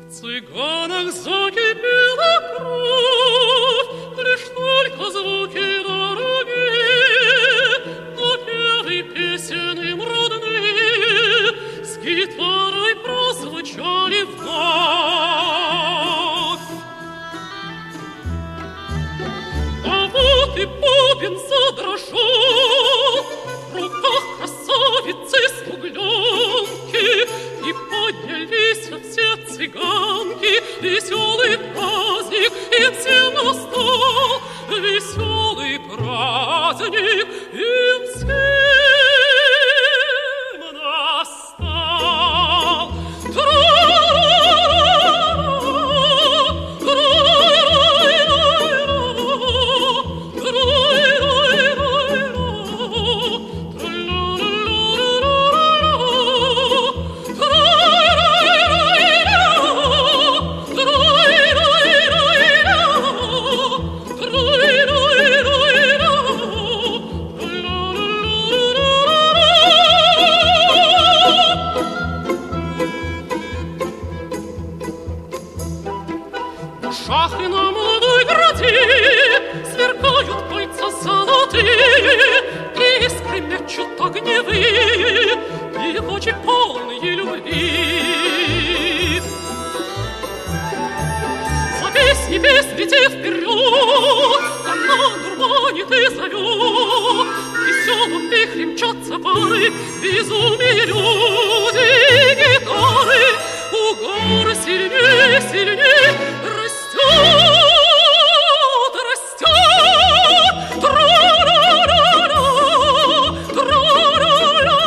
цыганах закипела кровь, лишь только звуки дорогие напели песен им родные, с гитарой прозвучали вновь. А вот и бубен задрожал, в руках красавицы-смугленки, и поднялись все цыганки, веселый праздник им всем настал, веселый праздник им всем настал. В ушах и на молодой груди сверкают кольца золотые, искры мечут огневые и очи полные любви. За песни лети вперед, она дурманит и зовет, веселым вихрем мчатся пары, безумие люди и гитары, у гор сильнее, сильнее растет, растет, тра-ра-ра-ра, тра-ра-ра-ра,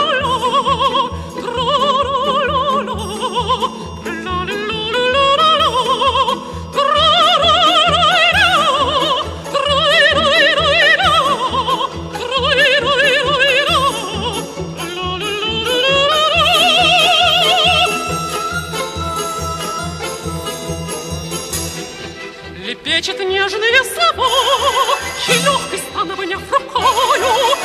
тра-ра-ра-ра, ла-ла-ла-ла-ла-ла, тра-ра-ра-ра, тра-ра-ра-ра, тра-ра-ра-ра, лепечет нежные слова, и легкой становняв рукою